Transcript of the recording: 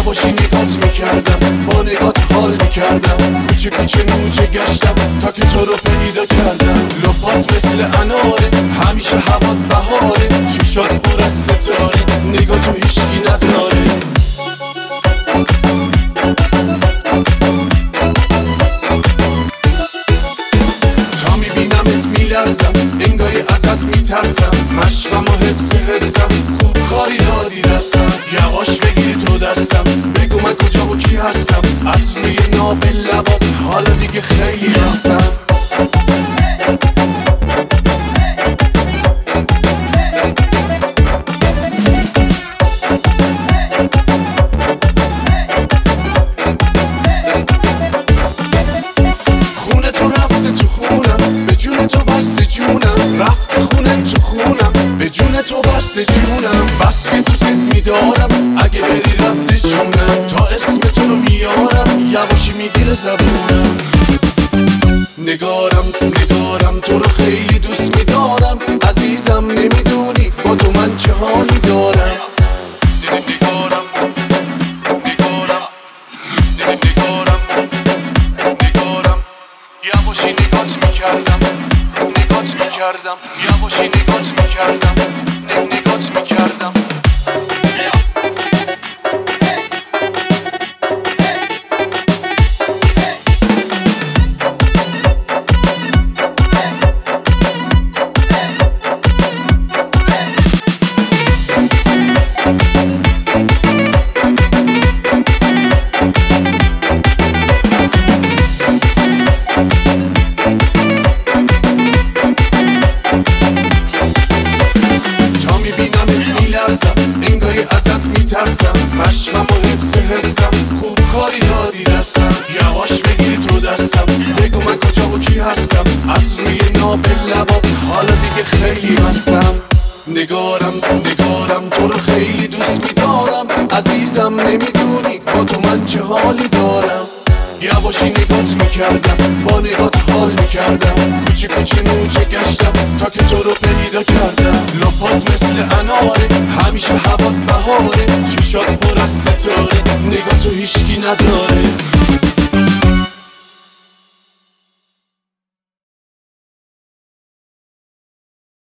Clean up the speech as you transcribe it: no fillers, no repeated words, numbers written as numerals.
یواشی نگات میکردم، با نگات حال میکردم، کوچه کوچه موچه گشتم تا که تو رو پیدا کردم. لپات مثل اناره، همیشه هوات بهاره، چشات پر از ستاره، نگاه تو هیشکی نداره. تا میبینمت میلرزم، انگاری ازت میترسم، مشقم و حفظم، خوب کاری دادی دستم. یواش بگیری تو دستم، بگو من کجا و کی هستم، از روی ناب لبات حالا دیگه خیلی هستم. خونه تو رفته تو خونم، به جون تو بسته جونم، رفته خونه تو خونم، به جون تو بسته جونم. بس که دوست میدارم، اگه بری رفته جونم، تا اسم تو رو میارم، یواشی میگیره زبونم. نگارم تو رو خیلی دوست میدارم، عزیزم نمیدونی با تو من چه حالی دارم. نگارم یواشی نگات میکردم، یواشی نگات میکردم. انگاری ازت میترسم، مشقم و حفظم، خوب کاری دادی دستم. یواش بگیری تو دستم، بگو من کجا و کی هستم، از روی ناب لبات حالا دیگه خیلی هستم. نگارم تو رو خیلی دوست میدارم، عزیزم نمیدونی با تو من چه حالی دارم. یواشی نگات میکردم، با نگات حال میکردم، کوچه کوچه موچه گشتم تا که تو رو پیدا کردم. لپات مثل اناره، همیشه هوات بهاره، چشات پر از ستاره، نگاه تو هیشکی نداره.